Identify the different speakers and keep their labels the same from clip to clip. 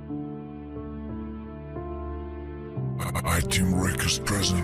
Speaker 1: I-Team Records present.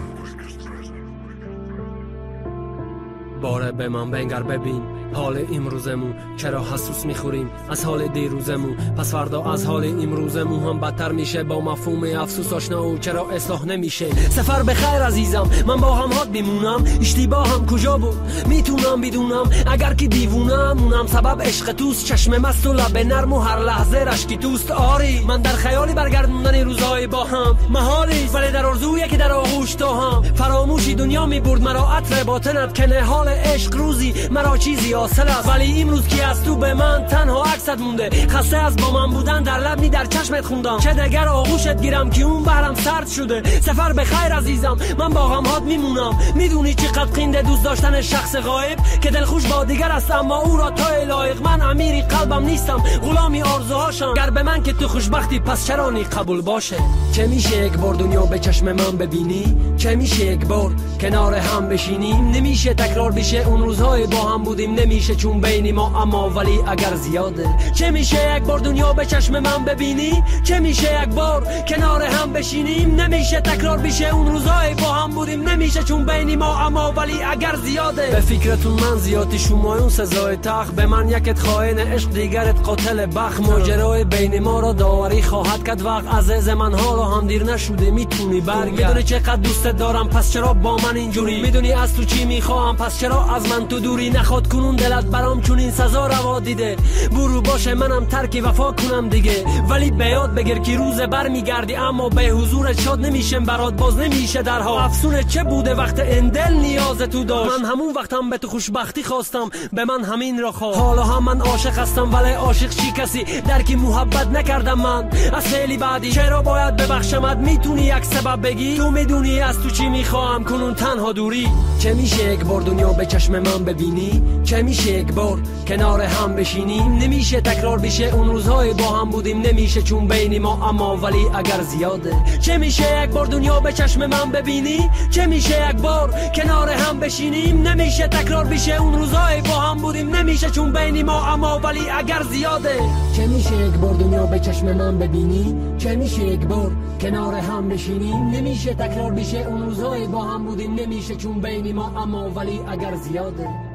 Speaker 2: باره به من بنگر ببین حال امروزمون، چرا حسوس میخوریم از حال دیروزمون، پس فردا از حال امروزمون هم بدتر میشه. با مفهوم افسوس آشنا و چرا اصلاح نمیشه. سفر بخیر عزیزم، من با هم هات میمونم. اشتباهم کجا بود میتونم بدونم، اگر که دیوونم اونم سبب عشق توست. چشم مست و لب نرم و هر لحظه رشکی توست. آری من در خیالی برگردوندن روزهای با هم محالی، ولی در آرزویی که در آغوش تو هم فراموشی دنیا میبرد مرا عطر باطنت، که حال عشق روزی مرا چیزی حاصل است. ولی امروز کی از تو به من تنها عکست مونده، خسته از با من بودن در لب نی در چشمت خوندم. چه دگر آغوشت گیرم که اون بهرم سرد شده. سفر بخیر عزیزم، من با غم هات میمونم. میدونی چقدر قینده دوست داشتن شخص غایب که دلخوش با دیگر است اما او را تو لایق. من امیری قلبم نیستم، غلامی آرزوهاشم. گر به من که تو خوشبختی پس چرا نی قبول باشه. چه میشه یک بار دنیا به چشم من ببینی، چه میشه یک بار کنار هم بشینیم. نمیشه تکرار بشه اون روزهای با هم بودیم، نمیشه چون بین ما اما ولی اگر زیاده. چه میشه یک بار دنیا به چشم من ببینی، چه میشه یک بار کنار هم بشینیم. نمیشه تکرار بشه اون روزهای با هم بودیم، نمیشه چون بین ما اما ولی اگر زیاده. به فکرتون من زیادی شمایون سزای تخت، به من یکت خائن عشق دیگرت قاتل بخت. ماجرای بین ما را داوری خواهد کرد وقت. عزیز من حالا هم دیر نشده میتونی برگرد. میدونی چقدر دوستت دارم پس چرا با من اینجوری، میدونی از تو چی میخوام پس چرا از من تو دوری. نخواد کنون دلت برام چون این سزا روا دیده. برو باشه منم ترک وفا کنم دیگه، ولی به یاد بگیر که روز بر میگردی اما به حضورت شاد نمیشم. برات باز نمیشه درها. افسونه چه بوده وقت این دل نیاز تو داشت. من همون وقتم به تو خوشبختی خواستم، به من همین را خواه. حالا هم من عاشق هستم ولی عاشق چی کسی درک محبت نکردم من از خیلی بعدی. چرا باید ببخشمت؟ میتونی یک سبب بگی؟ تو میدونی از تو چی میخوام کنون تنها دوری. چه میشه یک بار دنیا به چشم من ببینی، چه میشه یک بار کنار هم بشینیم. نمیشه تکرار بشه اون روزهای با هم بودیم، نمیشه چون بین ما اما ولی اگر زیاده. چه میشه یک بار دنیا به چشم من ببینی، چه میشه یک بار کنار هم بشینیم. نمیشه تکرار بشه اون روزهای با هم بودیم، نمیشه چون بین ما اما ولی اگر زیاده. چه میشه یک بار دنیا به چشم من ببینی، چه میشه یک بار کنار هم بشینیم. نمیشه تکرار بشه اون روزهای با هم بودیم، نمیشه چون بین ما اما ولی اگر زیاده.